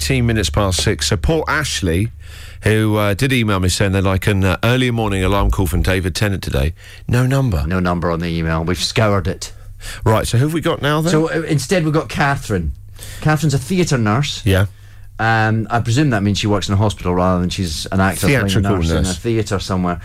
18 minutes past 6. So poor Ashley, who did email me saying they'd like an early morning alarm call from David Tennant today. No number. No number on the email. We've scoured it. Right, so who have we got now then? So instead we've got Catherine. Catherine's a theatre nurse. Yeah. I presume that means she works in a hospital rather than she's an actor playing a nurse in a theatre somewhere.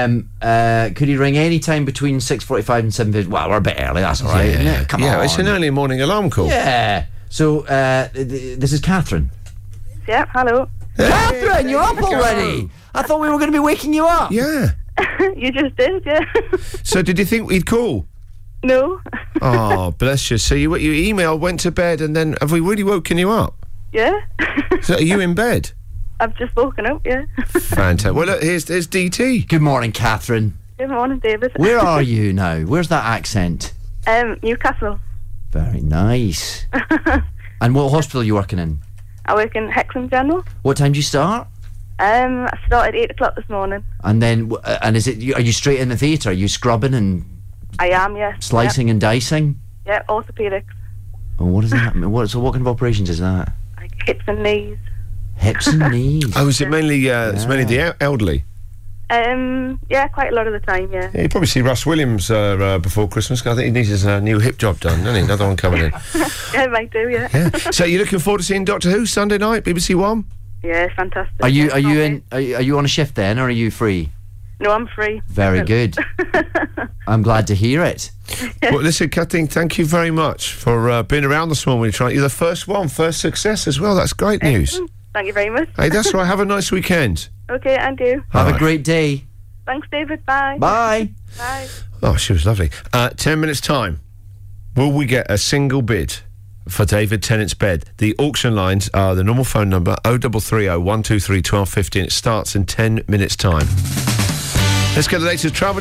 Could you ring any time between 6:45 and 7:50? Well, we're a bit early, that's all right, isn't it? Come on. Yeah, it's an early morning alarm call. Yeah. So, this is Catherine. Yeah, hello. Catherine, you're up already! I thought we were going to be waking you up. Yeah. You just did, yeah. So did you think we'd call? No. Oh, bless you. So your email went to bed, and then have we really woken you up? Yeah. So are you in bed? I've just woken up, yeah. Fantastic. Well, look, here's DT. Good morning, Catherine. Good morning, David. Where are you now? Where's that accent? Newcastle. Very nice. And what hospital are you working in? I work in Hexham General. What time do you start? I started 8 o'clock this morning. And then, are you straight in the theatre? Are you scrubbing and I am, yeah. slicing and dicing? Yeah, orthopaedics. Oh, what does that mean? What kind of operations is that? Like hips and knees. Hips and knees. Oh, is it mainly, it's mainly the elderly? Yeah, quite a lot of the time, yeah. Yeah, you probably see Russ Williams before Christmas, because I think he needs his new hip job done, doesn't he? Another one coming in. Yeah, I might do, yeah. Yeah. So you're looking forward to seeing Doctor Who Sunday night, BBC One? Yeah, fantastic. Are you on a shift then, or are you free? No, I'm free. Very good. I'm glad to hear it. Well, listen, Kathleen, thank you very much for being around this morning. You're the first success as well. That's great news. Excellent. Thank you very much. Hey, that's right. Have a nice weekend. Okay, and you. Have a great day. Thanks, David. Bye. Bye. Bye. Oh, she was lovely. 10 minutes' time. Will we get a single bid for David Tennant's bed? The auction lines are the normal phone number 0330 123 1250, and it starts in 10 minutes' time. Let's get the latest travel